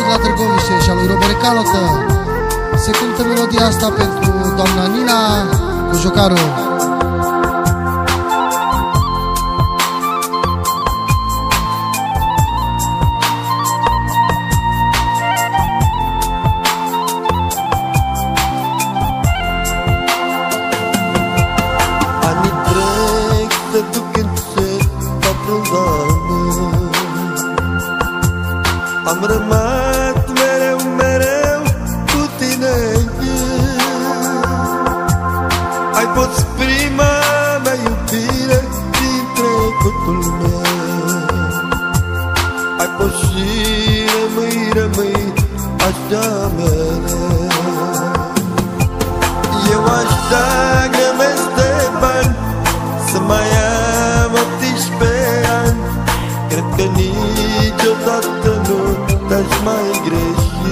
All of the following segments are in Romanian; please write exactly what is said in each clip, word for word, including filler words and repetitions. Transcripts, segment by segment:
la Târgoviște și a lui Robert Canotă. Se cântă melodia asta pentru doamna Nina cu Jocarul. Am rămas mereu, mereu cu tine. Ai fost prima mea iubire din trecutul meu. Ai fost și rămâi, rămâi așa mereu. Eu aș da grămezi de bani să mai am optsprezece ani. Cred că niciodată nu te-aș mai greși.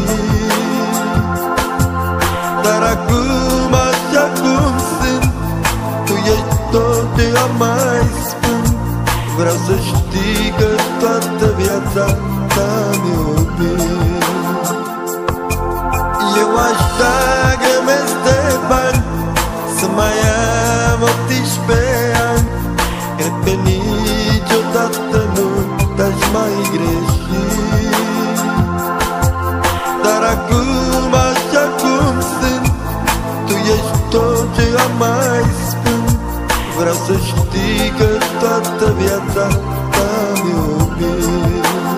Dar acum, așa cum sunt, tu ești tot ce am mai spun. Vreau să știi că toată viața te-am iubit. Eu aș da grămezi de bani să mai am optsprezece ani. Cred că niciodată nu te-aș mai greși. Dar acum, așa cum sunt, tu ești tot ce am mai spun. Vreau să știi că toată viața te-am iubit.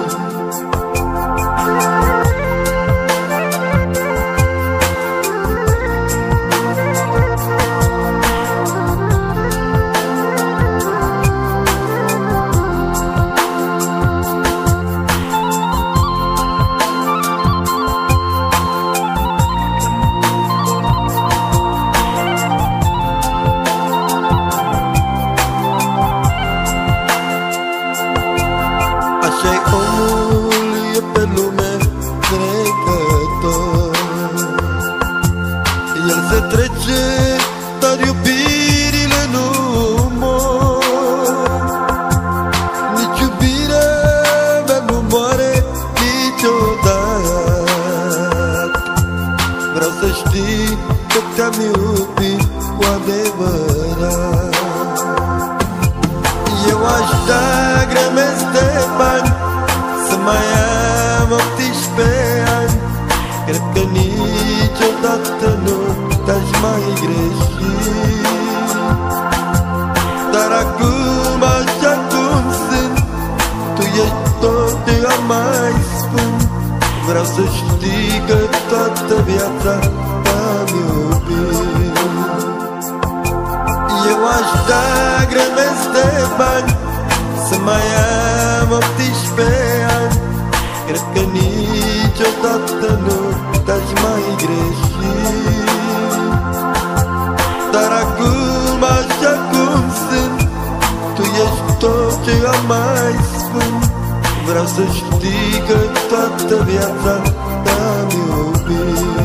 Așa-i omul, e pe lume trecător. El se trece, dar iubirile nu mor. Nici iubirea mea nu moare niciodată. Vreau să știi că te-am iubit cu adevărat. Eu aș da grămezi de bani să mai am optsprezece ani. Cred că niciodată nu te-aș mai greși. Dar acum, așa cum sunt, tu ești tot ce am mai spun. Vreau să știi că toată viața te-am iubit. Eu aș da grămezi de bani să mai am optsprezece ani. Cred că niciodată nu te-aș mai greși. Dar acum, așa cum sunt, tu ești tot ce am mai spun. Vreau să știi că toată viața te-am iubit.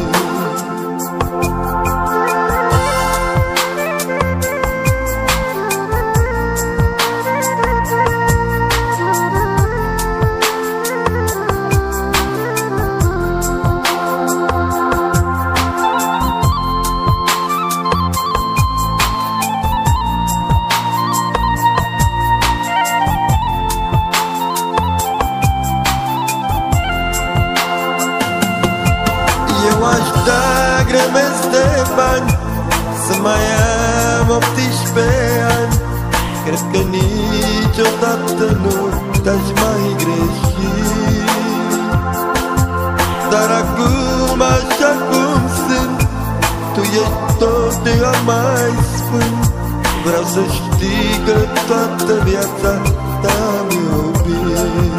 Eu aș da grămezi de bani să mai am optsprezece ani. Cred că niciodată nu te-aș mai greși. Dar acum, așa cum sunt, tu ești tot ce am mai spun. Vreau să știi că toată viața te-am iubit.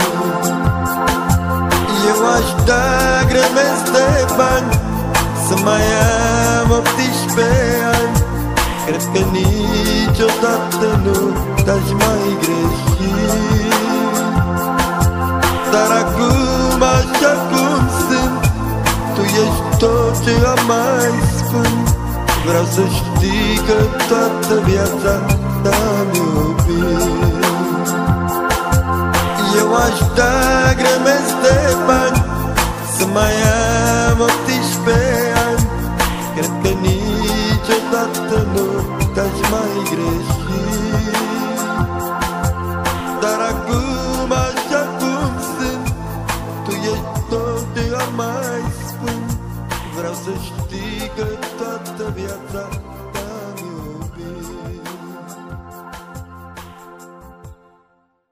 Eu aș da grămezi de bani să mai am optsprezece ani. Cred că niciodată nu te-aș mai greși. Dar acum, așa cum sunt, tu ești tot ce am mai spun. Vreau să știi că toată viața te-am iubit. Eu aș da grămezi de bani să greșit. Dar acum așa cum sunt, tu ești tot ce am mai spun. Vreau să știi că toată viața